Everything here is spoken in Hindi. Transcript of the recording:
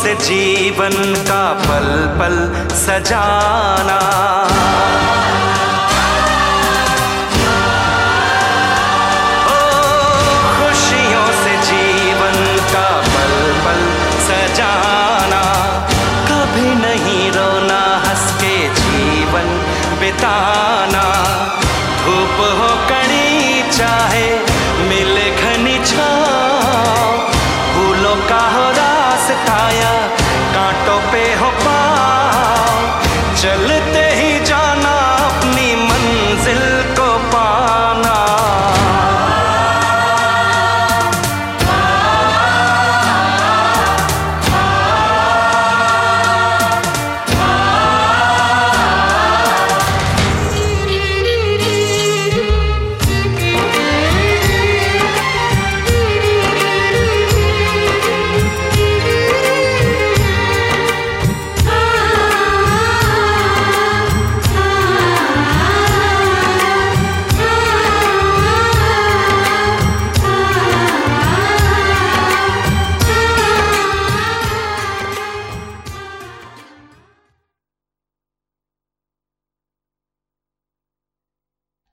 से जीवन का पल पल सजाना। ओ खुशियों से जीवन का पल पल सजाना। कभी नहीं रोना, हंस के जीवन बिताना। धूप हो कड़ी चाहे मिले घनी छाँव, फूलों का हो रास्ता या कांटों पे हो पाँव, चल